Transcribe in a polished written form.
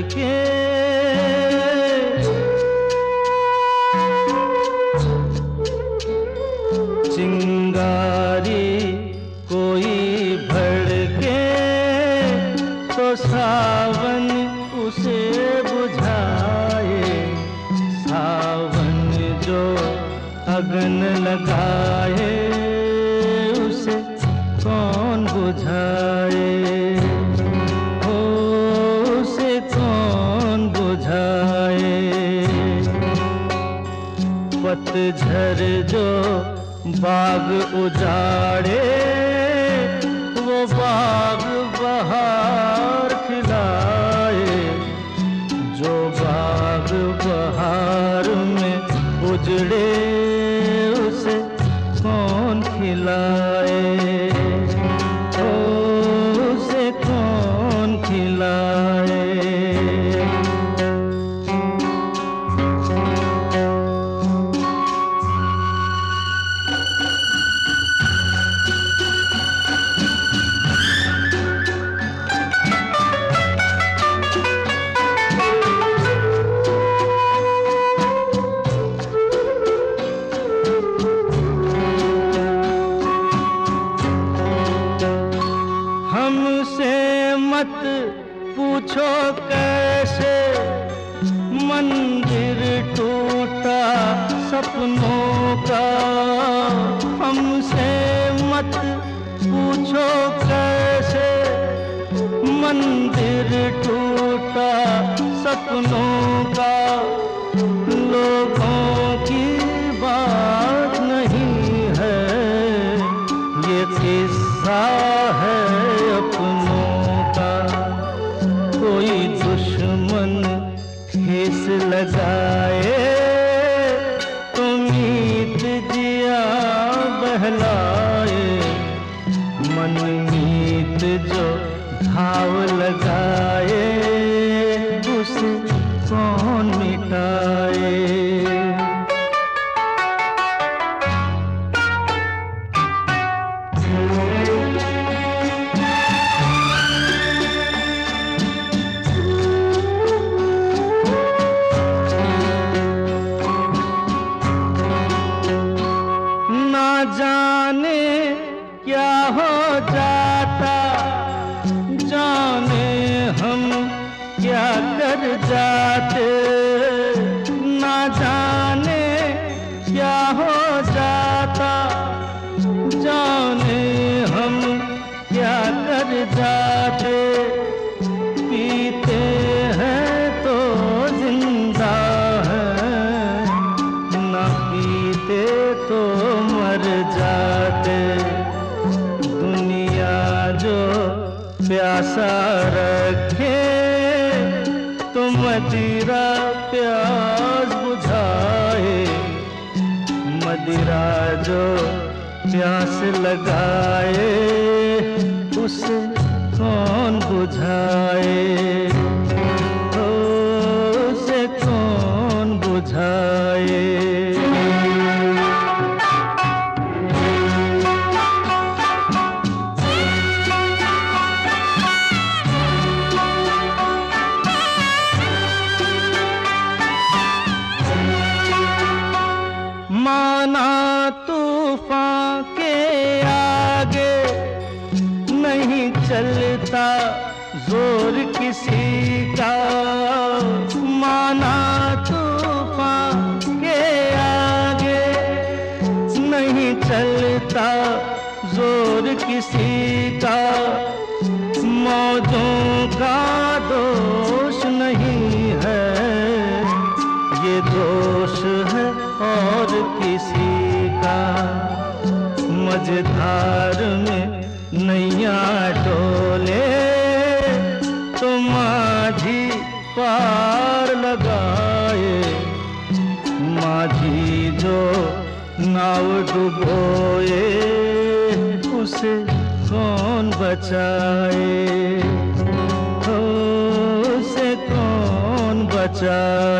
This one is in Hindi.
के चिंगारी कोई भड़के तो सावन उसे बुझाए। सावन जो अगन लगाए उसे कौन बुझाए। हो उसे कौन बुझाए। पतझर जो बाग उजाड़े वो बाग बहार खिलाए। जो बाग बहार में उजड़े उसे कौन खिलाए। ओ उसे कौन खिलाए। हमसे मत पूछो कैसे मंदिर टूटा सपनों का। हमसे मत पूछो कैसे मंदिर टूटा सपनों का। लोगों की बात नहीं है ये किस्सा है अपनों का। कोई दुश्मन ठेस लगाए तो मीत जिया बहलाए। मन मीत जो घाव लगाए उसे कौन मिटाए। जाने क्या हो जाता जाने हम क्या कर जाते। ना जाने क्या हो जाता जाने हम क्या कर जाते। पीते हैं तो जिंदा है ना पीते तो मर जाते। दुनिया जो प्यासा रखे तो मदिरा प्यास बुझाए। मदिरा जो प्यास लगाए उसे कौन बुझाए। ओ उसे कौन बुझाए। माना तूफान के आगे नहीं चलता जोर किसी का। माना तूफान के आगे नहीं चलता जोर किसी का। मौजों का दोष नहीं है ये दोष है और किसी का। मझधार में नैया डोले तो माझी पार लगाए। माझी जो नाव डुबोए उसे कौन बचाए। उसे कौन बचाए।